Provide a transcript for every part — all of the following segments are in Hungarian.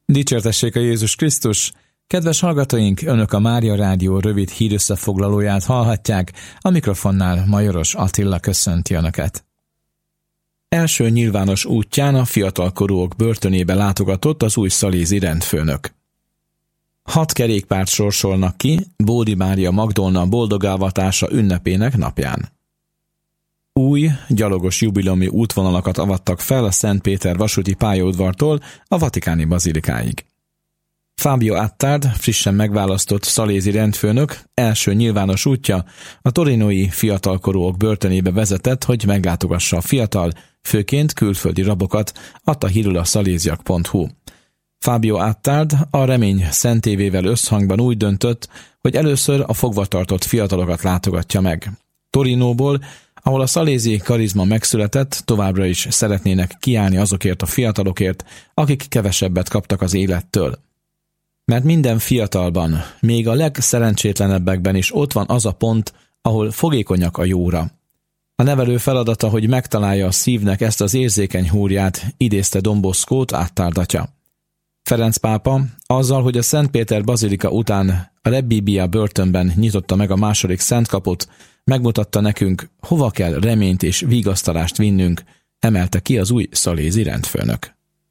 Dicsértessék a Jézus Krisztus! Kedves hallgatóink, Önök a Mária Rádió rövid hírösszefoglalóját hallhatják, a mikrofonnál Majoros Attila köszönti Önöket. Első nyilvános útján a fiatalkorúak börtönébe látogatott az új szalézi rendfőnök. 6 kerékpárt sorsolnak ki Bódi Mária Magdolna boldogálvatása ünnepének napján. Új, gyalogos jubileumi útvonalakat avattak fel a Szent Péter vasúti pályaudvartól a Vatikáni bazilikáig. Fábio Attard, frissen megválasztott szalézi rendfőnök első nyilvános útja a torinói fiatalkorúak börtönébe vezetett, hogy meglátogassa a fiatal, főként külföldi rabokat, adta hírül a szaléziak.hu. Fábio Attard a Remény szentévével összhangban úgy döntött, hogy először a fogvatartott fiatalokat látogatja meg. Torinóból, ahol a szalézi karizma megszületett, továbbra is szeretnének kiállni azokért a fiatalokért, akik kevesebbet kaptak az élettől. Mert minden fiatalban, még a legszerencsétlenebbekben is ott van az a pont, ahol fogékonyak a jóra. A nevelő feladata, hogy megtalálja a szívnek ezt az érzékeny húrját, idézte Don Boscót Attard atya. Ferenc pápa azzal, hogy a Szent Péter bazilika után a Rebbibia börtönben nyitotta meg a második szentkaput, megmutatta nekünk, hova kell reményt és vigasztalást vinnünk, emelte ki az új szalézi rendfőnök.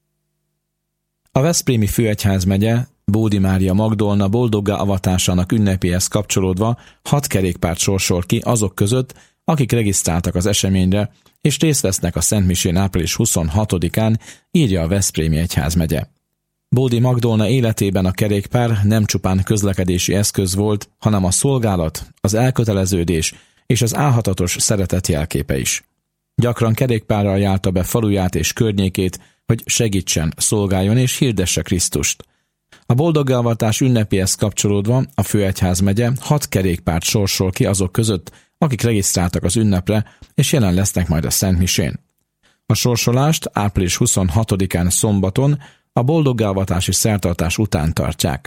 A veszprémi főegyházmegye Bódi Mária Magdolna boldoggá avatásának ünnepéhez kapcsolódva 6 kerékpárt sorsol ki azok között, akik regisztráltak az eseményre, és részt vesznek a szentmisén április 26-án, írja a veszprémi egyházmegye. Bódi Magdolna életében a kerékpár nem csupán közlekedési eszköz volt, hanem a szolgálat, az elköteleződés és az álhatatos szeretet jelképe is. Gyakran kerékpárral járta be faluját és környékét, hogy segítsen, szolgáljon és hirdesse Krisztust. A boldogálvatás ünnepéhez kapcsolódva a főegyházmegye 6 kerékpárt sorsol ki azok között, akik regisztráltak az ünnepre, és jelen lesznek majd a szentmisén. A sorsolást április 26-án szombaton a boldogálvatási szertartás után tartják.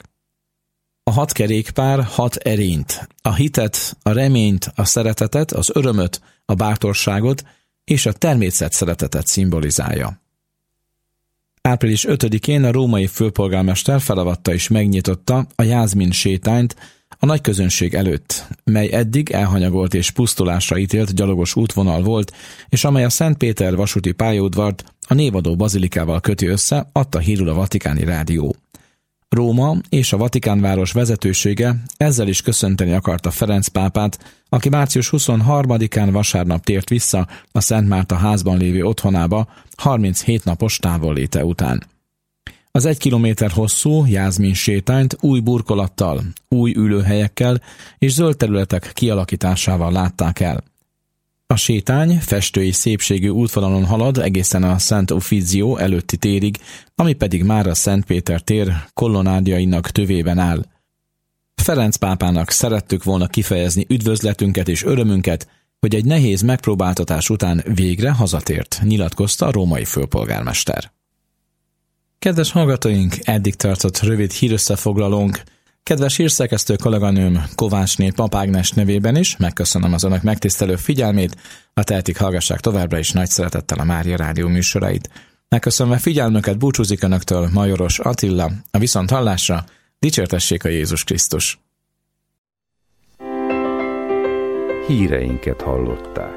A 6 kerékpár 6 erényt, a hitet, a reményt, a szeretetet, az örömöt, a bátorságot és a természet szeretetet szimbolizálja. Április 5-én a római főpolgármester felavatta és megnyitotta a Jászmin sétányt a nagy közönség előtt, mely eddig elhanyagolt és pusztulásra ítélt gyalogos útvonal volt, és amely a Szent Péter vasúti pályaudvart a névadó bazilikával köti össze, adta hírül a Vatikáni Rádió. Róma és a Vatikánváros vezetősége ezzel is köszönteni akarta Ferenc pápát, aki március 23-án vasárnap tért vissza a Szent Márta házban lévő otthonába 37 napos távolléte után. Az 1 kilométer hosszú Jászmin sétányt új burkolattal, új ülőhelyekkel és zöld területek kialakításával látták el. A sétány festői szépségű útvonalon halad egészen a Szent Uffizio előtti térig, ami pedig már a Szent Péter tér kolonnádjainak tövében áll. Ferenc pápának szerettük volna kifejezni üdvözletünket és örömünket, hogy egy nehéz megpróbáltatás után végre hazatért, nyilatkozta a római főpolgármester. Kedves hallgatóink, eddig tartott rövid hírösszefoglalónk. Kedves hírszerkesztő kolléganőm Kovácsné Pap Ágnes nevében is megköszönöm az önök megtisztelő figyelmét, ha tehetik, hallgassák továbbra is nagy szeretettel a Mária Rádió műsorait. Megköszönve figyelmüket búcsúzik önöktől Majoros Attila, a viszonthallásra, dicsértessék a Jézus Krisztus! Híreinket hallották.